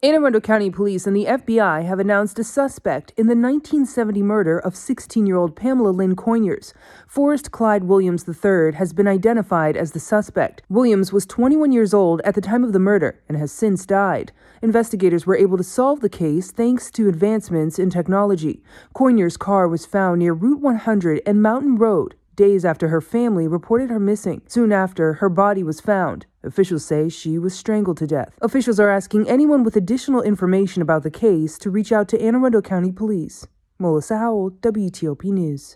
Anne Arundel County Police and the FBI have announced a suspect in the 1970 murder of 16-year-old Pamela Lynn Conyers. Forrest Clyde Williams III has been identified as the suspect. Williams was 21 years old at the time of the murder and has since died. Investigators were able to solve the case thanks to advancements in technology. Conyers' car was found near Route 100 and Mountain Road days after her family reported her missing. Soon after, her body was found. Officials say she was strangled to death. Officials are asking anyone with additional information about the case to reach out to Anne Arundel County Police. Melissa Howell, WTOP News.